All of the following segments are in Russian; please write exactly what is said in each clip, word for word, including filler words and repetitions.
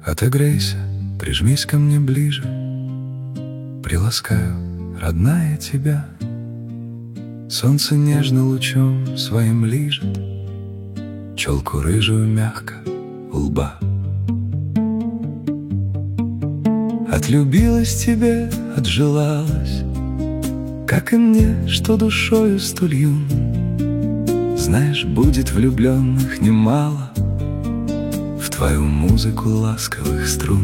Отогрейся, прижмись ко мне ближе, приласкаю, родная, тебя. Солнце нежно лучом своим лижет челку рыжую мягко у лба. Отлюбилась тебе, отжелалась, как и мне, что душою столь юн. Знаешь, будет влюбленных немало в твою музыку ласковых струн.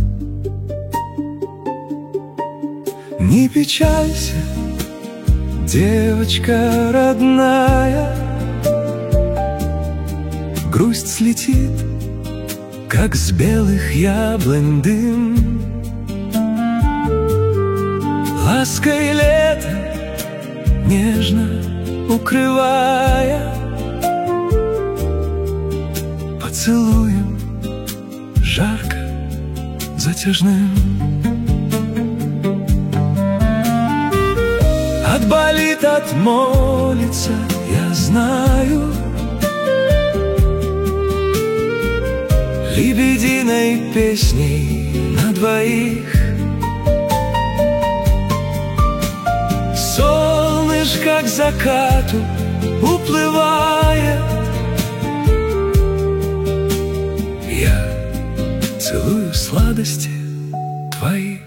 Не печалься, девочка родная, грусть слетит, как с белых яблонь дым. Лаской лета нежно укрывая, поцелуем жарко затяжным. Отболит, отмолится, я знаю, лебединой песней на двоих. Солнышко к закату уплывает, я целую сладости твои.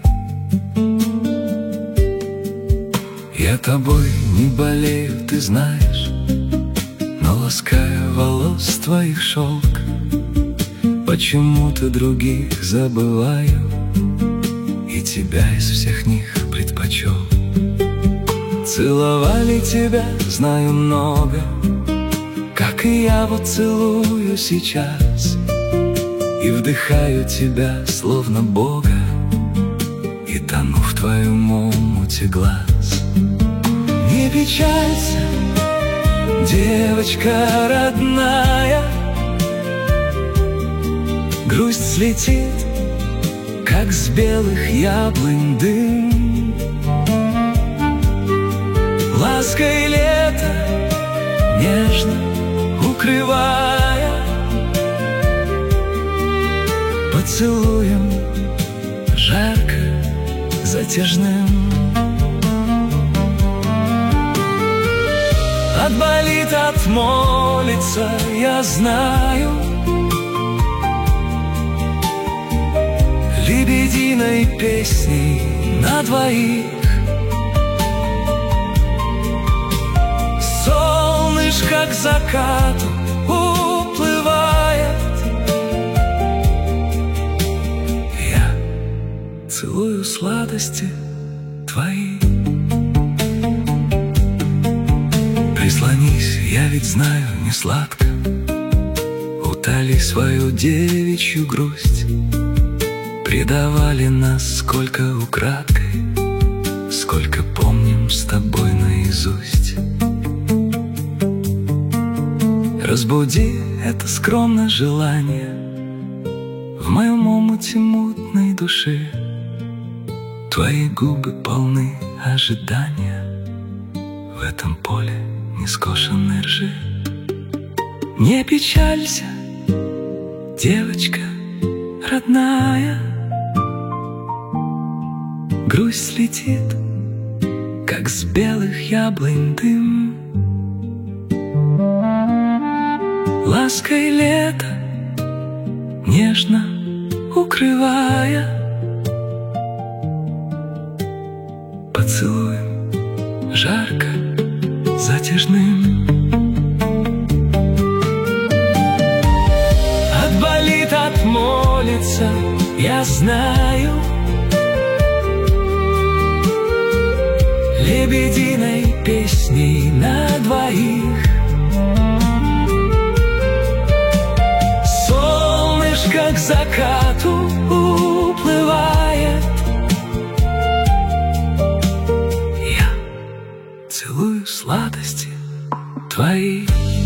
Я тобой не болею, ты знаешь, но лаская волос твоих шелк, почему-то других забываю и тебя из всех них предпочел. Целовали тебя, знаю, много, как и я вот целую сейчас, и вдыхаю тебя, словно Бога, и тону в твоем омуте глаз. Не печалься, девочка родная, грусть слетит, как с белых яблонь дым. Лаской лета нежно укрывая, поцелуем жарко затяжным. Отболит, отмолится, я знаю, лебединой песней на двоих. Солнышко к закату уплывает, я целую сладости твои. Прислонись, я ведь знаю, не сладко, утоли свою девичью грусть. Предавали нас сколько украдкой, сколько помним с тобой наизусть. Разбуди это скромное желание в моем омуте мутной души. Твои губы полны ожидания в этом поле нескошенной ржи. Не печалься, девочка родная, грусть слетит, как с белых яблонь дым. Лаской лета нежно укрывая, поцелуем жарко затяжным. Отболит, отмолится, я знаю, лебединой песней на двоих. Солнышко к закату уплывает, я целую сладости твои.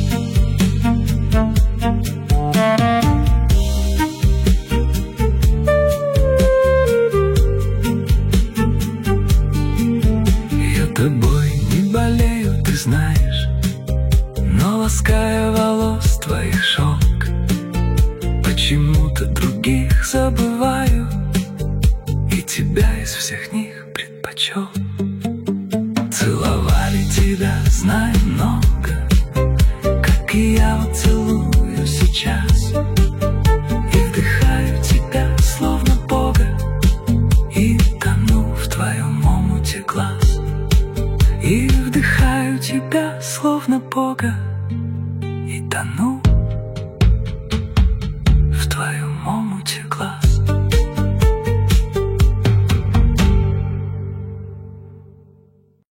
Тобой не болею, ты знаешь, но лаская волос твоих шелк, почему-то других всех забываю, и тебя из всех них предпочел. Целовали тебя, знай, много, как и я вот целую сейчас. И вдыхаю тебя, словно Бога, и тону в твоем омуте глаз. И вдыхаю тебя, словно Бога,